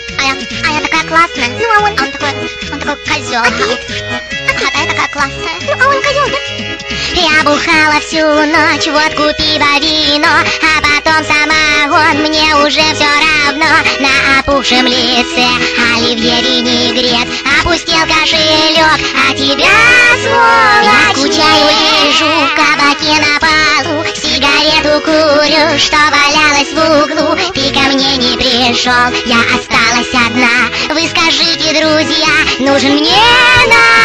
А я такая классная. Ну, а он такой козел. А я такая классная. Ну, а он козел, да? Я бухала всю ночь, водку, пиво, вино, а потом самогон, мне уже все равно. На опухшем лице оливье винегрет, опустил кошелек, а тебя, сволочь, я скучаю, лежу в кабаке на полу, сигарету курю, что валялась в углу. Ты ко мне не пришел, я осталась одна. Вы скажите, друзья, нужен мне на